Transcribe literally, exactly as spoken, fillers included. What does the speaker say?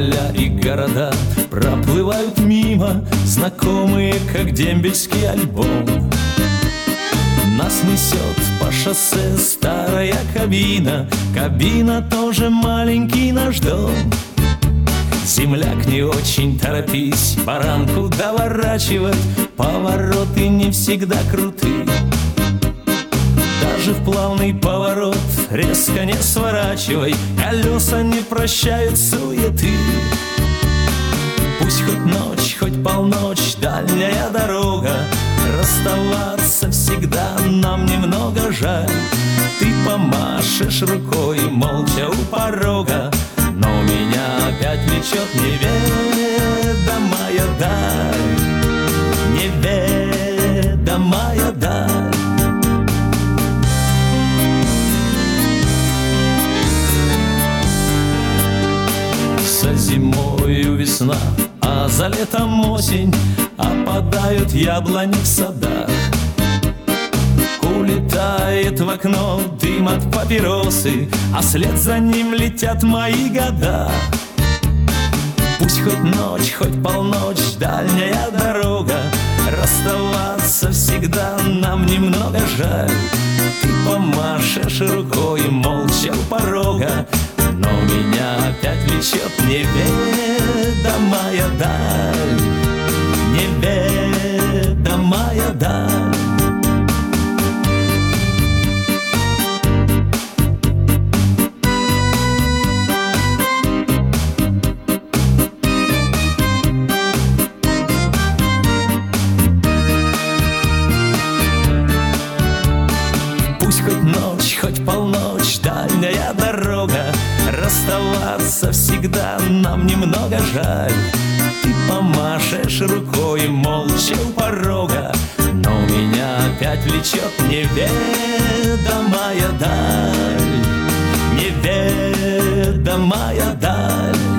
Поля и города проплывают мимо, знакомые, как дембельский альбом. Нас несет по шоссе старая кабина, кабина тоже маленький наш дом. Земляк, не очень торопись, баранку доворачивать, повороты не всегда круты. Даже в плавный поворот резко не сворачивай, колеса не прощают суеты. Пусть хоть ночь, хоть полночь, дальняя дорога, расставаться всегда нам немного жаль. Ты помашешь рукой молча у порога, но меня опять влечет неведомая даль, неведомая даль. За зимою весна, а за летом осень, опадают яблони в садах. Улетает в окно дым от папиросы, а след за ним летят мои года. Пусть хоть ночь, хоть полночь, дальняя дорога, расставаться всегда нам немного жаль. Ты помашешь рукой молча у порога, но меня опять влечет неведомая даль, неведомая даль. Пусть хоть ночь, хоть полночь, дальняя дорога, расставаться всегда нам немного жаль. Ты помашешь рукой молча у порога, но меня опять влечет неведомая даль, неведомая даль.